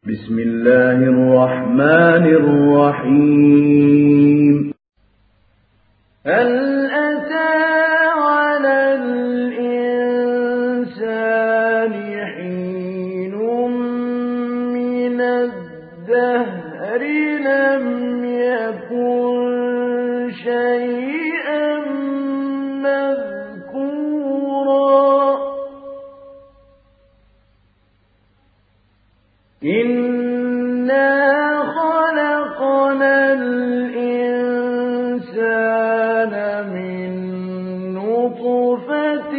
بسم الله الرحمن الرحيم. هل أتى على الإنسان حين من الدهر لم يكن شيئا مذكورا إنا خلقنا الإنسان من نطفة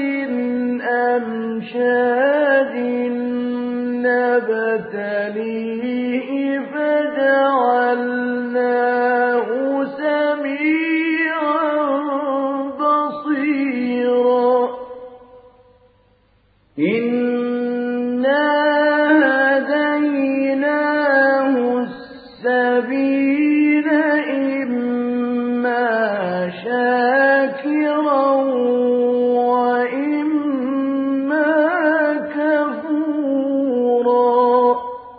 أمشاج نبتليه فجعلناه سميعا بصيرا إنا هديناه السبيل إما شاكرا وإما كفورا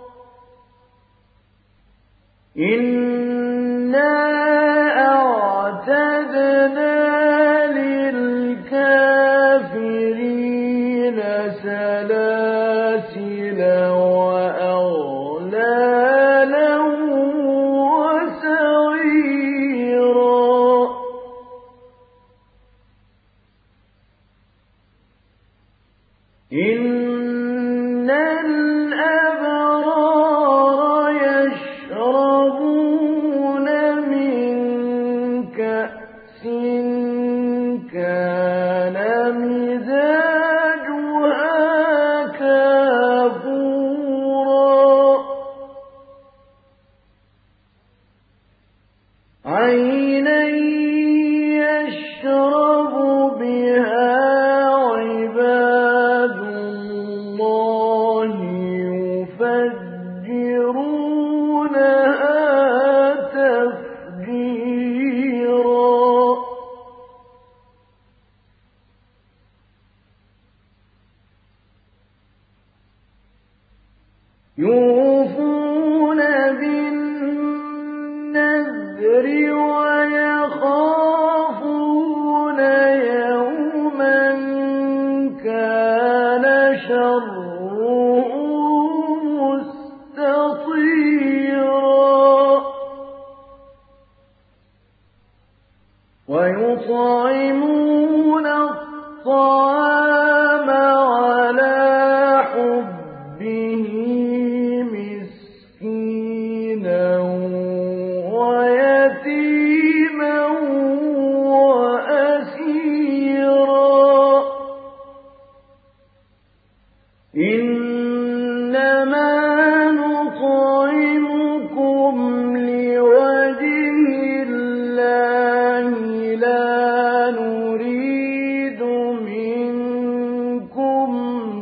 إنا أعتدنا للكافرين سلاسل وأغلالا وسعيرا إن الأبرار يشربون من كأس كان مزاجها كافورا عينا يشرب بها عباد الله يفجرونها تفجيرا يوفون بالنذر ويخافون يوما كان شره مستطيرا ويطعمون الطعام على حبه مسكينا ويتيما وأسيرا إنما نطعمكم لوجه الله لا نريد منكم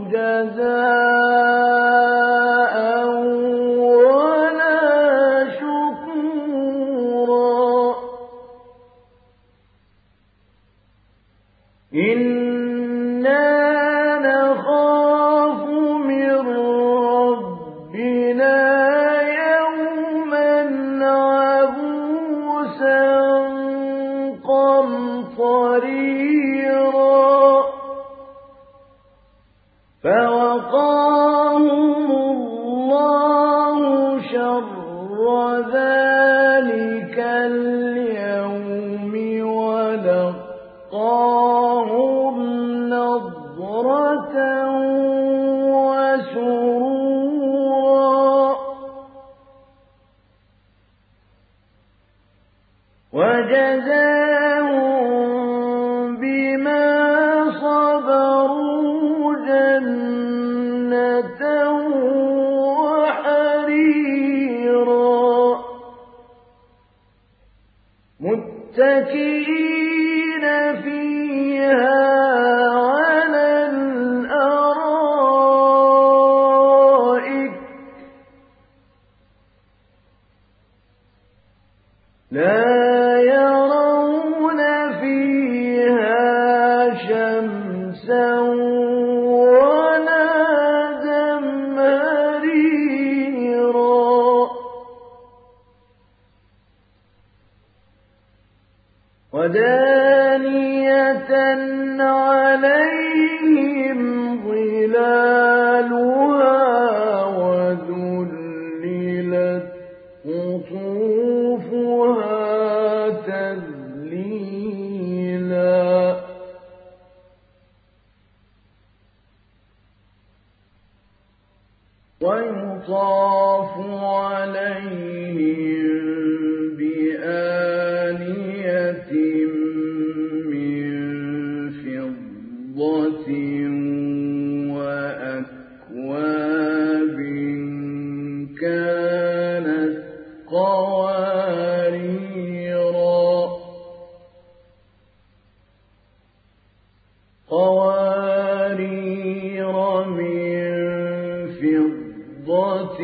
جزاء ولا شكورا إنا نخاف من ربنا يوما عبوسا قمطريرا فوقاهم الله شر ذلك اليوم ولقاهم نضرة وسرورا وجزاهم بما صبروا جنة وحريرا متكئين فيها على الأرائك لا يرون فيها شمسا ولا زمهريرا ودانية عليهم ظلالها وذللت قطوفها تذليلا ويطاف عليهم بآنية من فضة وأكواب كانت قوارير من فضة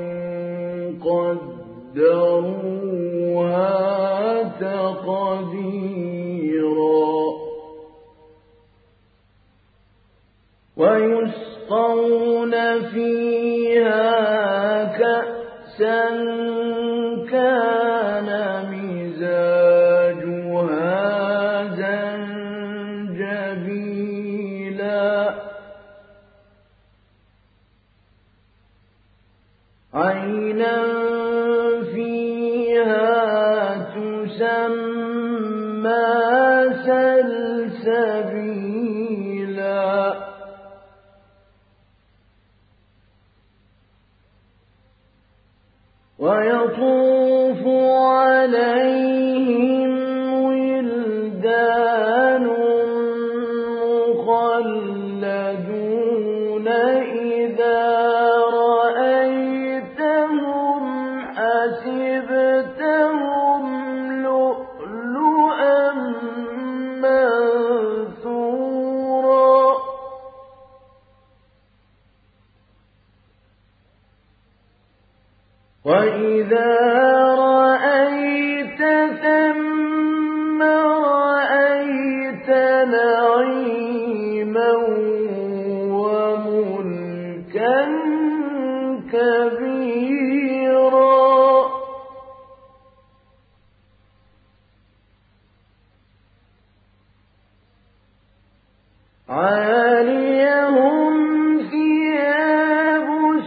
قدروها تقديرا ويسقون فيها كأسا كان مزاجها زنجبيلا عينا فيها تسمى سلسبيلا ويطوف عليهم ولدان مخلدون إذا رأيتهم حسبتهم لؤلؤا منثورا وإذا رأيت ثم رأيت نعيما وملكا كبيرا عاليهم ثياب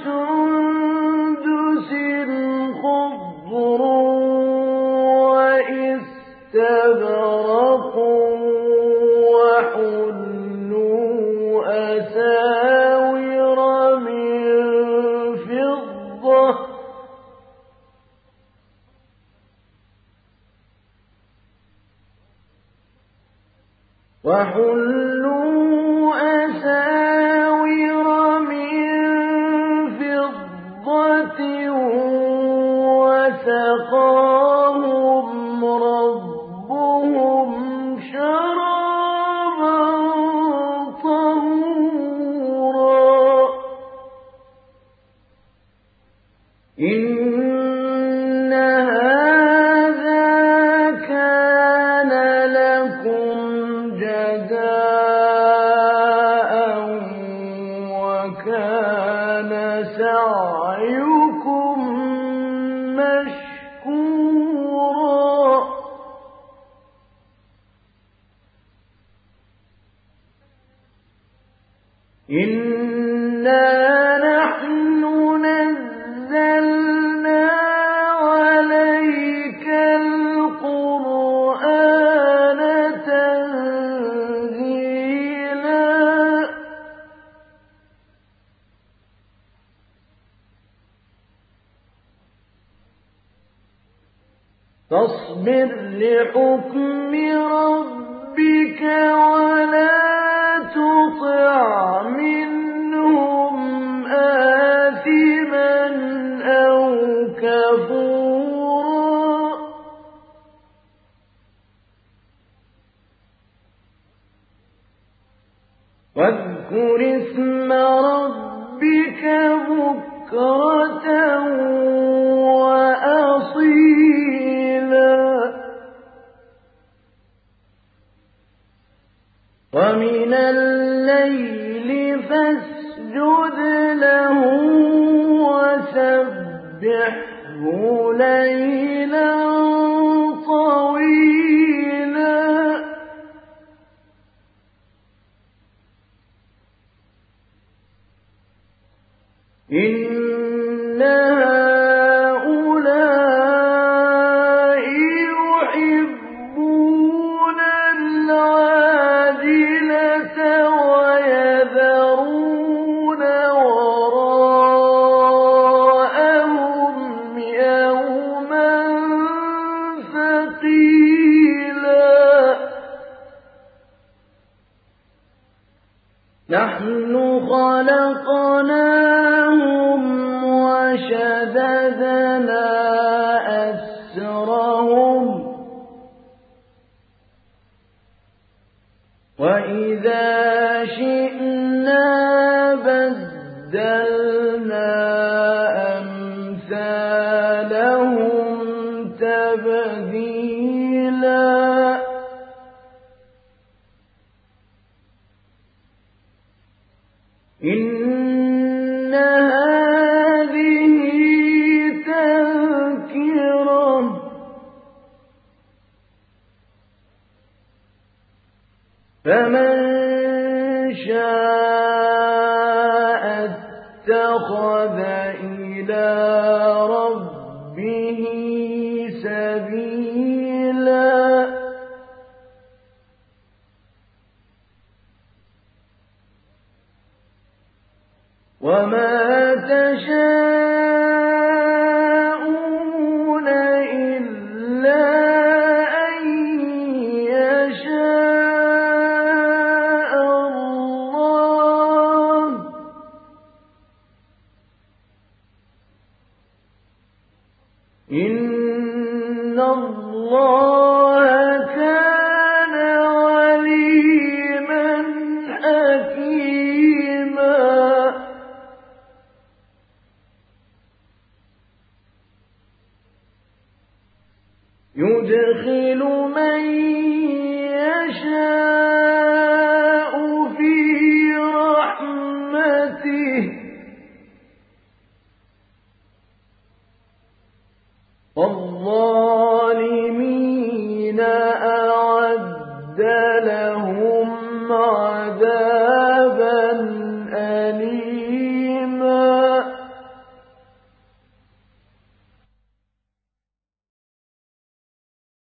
سندس خضر واستبرق وحلوا أساور من فضة وسقاهم ربهم شرابا طهورا إن هذا كان لكم جزاء وكان سعيكم مشكورا إنا نحن نزلنا عليك القرآن تنزيلا فاصبر لحكم ربك ولا تطع منهم آثما أو كفورا واذكر اسم ربك بكرة وأصيلا ومن الليل فاسجد له وسبحه ليلا طويلا إن هؤلاء يحبون العاجلة ويذرون وراءهم يوما ثقيلا نحن خلقناهم وشددنا أسرهم وإذا شئنا بدلنا أمثالهم تبديلا إن هذه تذكرة فمن شاء اتخذ إلى ربه سبيلا وما تشاءون إلا أن يشاء الله إن الله كان عليما حكيما يدخل من يشاء في رحمته والظالمين أعد لهم عذابا